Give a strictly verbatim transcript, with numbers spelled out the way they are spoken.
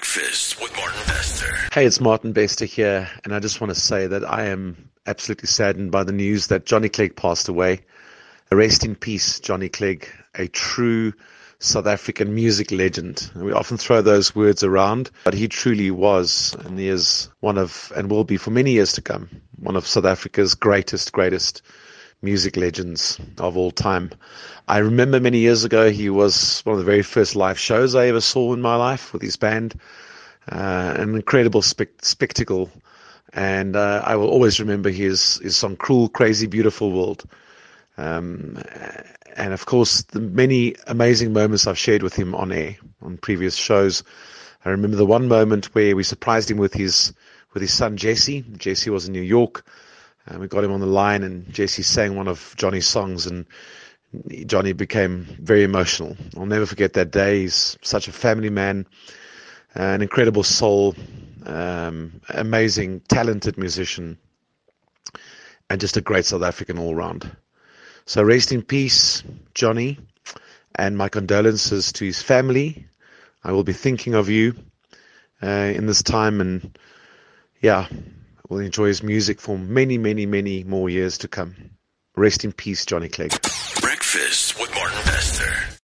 Breakfast with Martin Bester. Hey, it's Martin Bester here, and I just want to say that I am absolutely saddened by the news that Johnny Clegg passed away. Rest in peace, Johnny Clegg, a true South African music legend. We often throw those words around, but he truly was, and he is one of, and will be for many years to come, one of South Africa's greatest, greatest music legends of all time. I remember many years ago, he was one of the very first live shows I ever saw in my life with his band. Uh, an incredible spe- spectacle. And uh, I will always remember his, his song, Cruel, Crazy, Beautiful World. Um, and of course, the many amazing moments I've shared with him on air, on previous shows. I remember the one moment where we surprised him with his, with his son, Jesse. Jesse was in New York. And we got him on the line, and Jesse sang one of Johnny's songs, and Johnny became very emotional. I'll never forget that day. He's such a family man, an incredible soul, um, amazing, talented musician, and just a great South African all round. So rest in peace, Johnny, and my condolences to his family. I will be thinking of you uh, in this time, and yeah, we'll enjoy his music for many, many, many more years to come. Rest in peace, Johnny Clegg. Breakfast with Martin Bester.